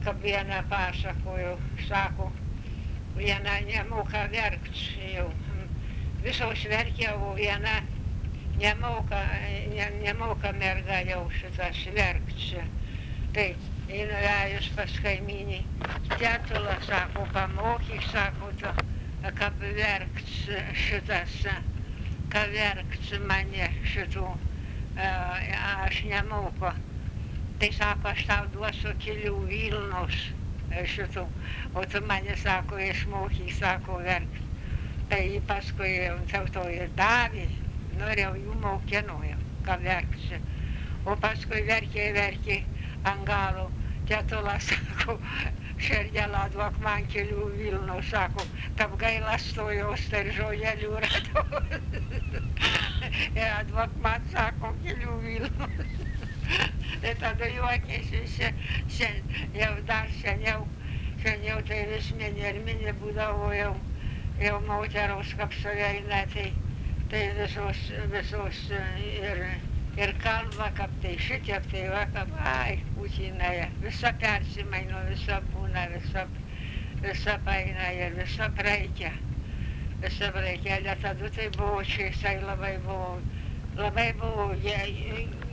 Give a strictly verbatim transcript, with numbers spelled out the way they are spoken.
kaip vieną pasakojo, sako, viena nemoka verkt jau. Visos verkia, o viena nemoka, ne, nemoka merga jau šitas verkt. Tai ji nuėjus pas kaimynį, tetula, sako, pamokyk, sako, to, kaip verkt šitas, kaip verkt mane šitų, aš nemoku. Tai sako, aš tau duosiu kelių Vilnos šitų, o tu mane, sako, išmokyk, sako, verkt. Tai jį paskui tau to ir davė, norėjau jų mokinojau, ką verksi. O paskui verkė, verkė ant galo, tetula, sako, šerdelą duok man kelių Vilnų, sako, taip gaila stojos, tai žolelių radau. Ja, duok man, sako, kelių Vilnų. Tai tada juokėsi, sen, jau dar seniau, seniau tai vis minė ir minė būdavo jau, jau moteros kaip suveina, tai, tai visos, visos ir, ir kalba, kaip tai šitiek, tai va, kaip, ai, putinai, visa persimaino, visa būna, visa, visa paina ir visa praeikia. Visa praeikia, bet tada tai buvo čia, jisai labai buvo, labai buvo, jie,